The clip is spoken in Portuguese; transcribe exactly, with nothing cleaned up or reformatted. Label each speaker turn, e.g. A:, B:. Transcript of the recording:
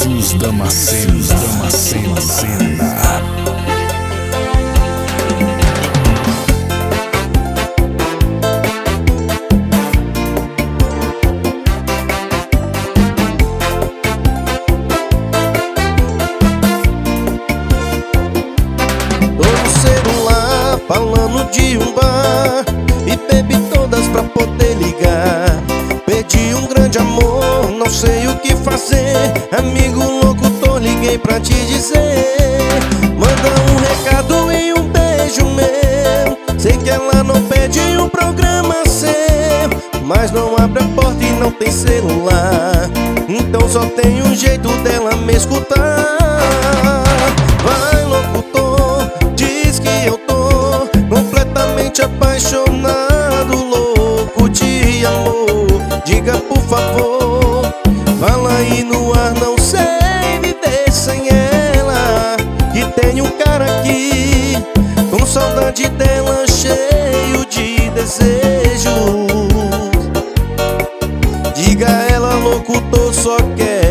A: Jesus Damasceno, Damasceno.
B: Falando de um bar e bebi todas pra poder ligar. Perdi um grande amor, não sei o que fazer. Amigo louco, tô liguei pra te dizer. Manda um recado e um beijo meu. Sei que ela não pede um programa seu, mas não abre a porta e não tem celular. Então só tem um jeito dela me escutar. Vai locutor, diz que eu tô completamente apaixonado, louco de amor. Diga por favor, fala aí no ar, não sei viver sem ela. Que tem um cara aqui, com saudade dela, cheio de desejos. Diga a ela, locutor, só quer